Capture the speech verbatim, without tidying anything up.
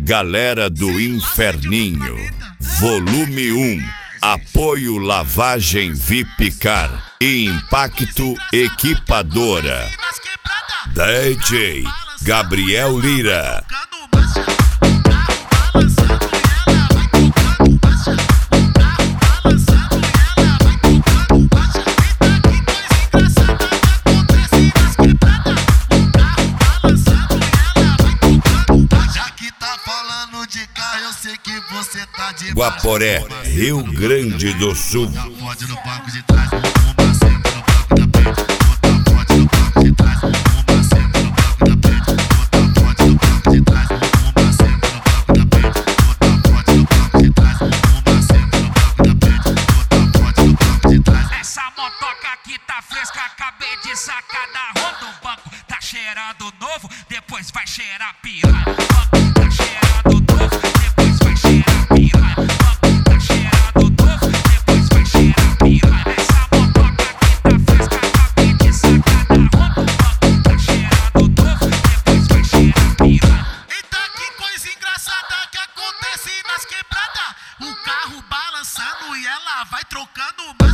Galera do Inferninho, volume um. Apoio Lavagem V I P Car e Impacto Equipadora. D J Gabriel Lira. Guaporé, Rio Grande do Sul. Essa motoca aqui tá fresca, acabei de sacar da rua do banco. Tá cheirando novo, depois vai cheirar piranha. Tá cheirando novo, depois vai cheirar piranha. Tá cheirando novo, depois vai cheirar piranha. Essa motoca aqui tá fresca, acabei de sacar da rua do banco. Tá cheirando novo, depois vai cheirar piranha. Eita, que coisa engraçada que acontece nas quebradas. O carro balançando e ela vai trocando.